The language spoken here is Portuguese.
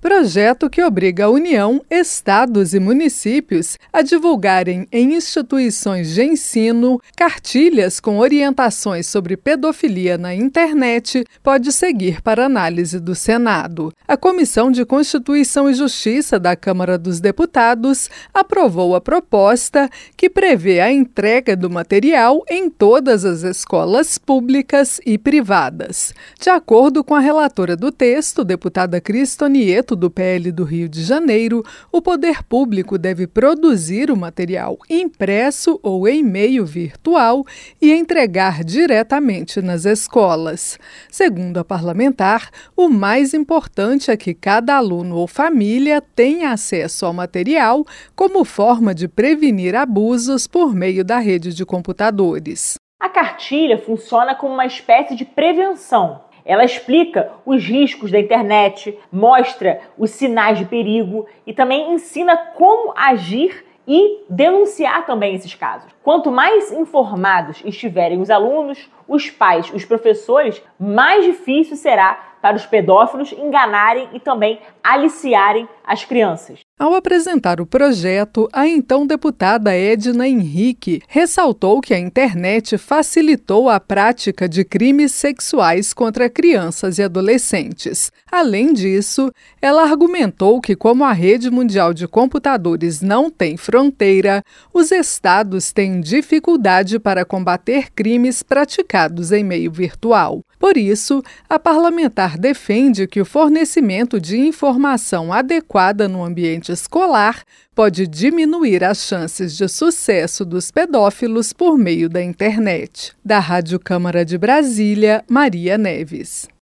Projeto que obriga a União, estados e municípios a divulgarem em instituições de ensino cartilhas com orientações sobre pedofilia na internet pode seguir para análise do Senado. A Comissão de Constituição e Justiça da Câmara dos Deputados aprovou a proposta que prevê a entrega do material em todas as escolas públicas e privadas. De acordo com a relatora do texto, deputada Cristonieto, do PL do Rio de Janeiro, o poder público deve produzir o material impresso ou em meio virtual e entregar diretamente nas escolas. Segundo a parlamentar, o mais importante é que cada aluno ou família tenha acesso ao material como forma de prevenir abusos por meio da rede de computadores. A cartilha funciona como uma espécie de prevenção. Ela explica os riscos da internet, mostra os sinais de perigo e também ensina como agir e denunciar também esses casos. Quanto mais informados estiverem os alunos, os pais, os professores, mais difícil será para os pedófilos enganarem e também aliciarem as crianças. Ao apresentar o projeto, a então deputada Edna Henrique ressaltou que a internet facilitou a prática de crimes sexuais contra crianças e adolescentes. Além disso, ela argumentou que, como a rede mundial de computadores não tem fronteira, os estados têm dificuldade para combater crimes praticados em meio virtual. Por isso, a parlamentar defende que o fornecimento de informação adequada no ambiente escolar pode diminuir as chances de sucesso dos pedófilos por meio da internet. Da Rádio Câmara de Brasília, Maria Neves.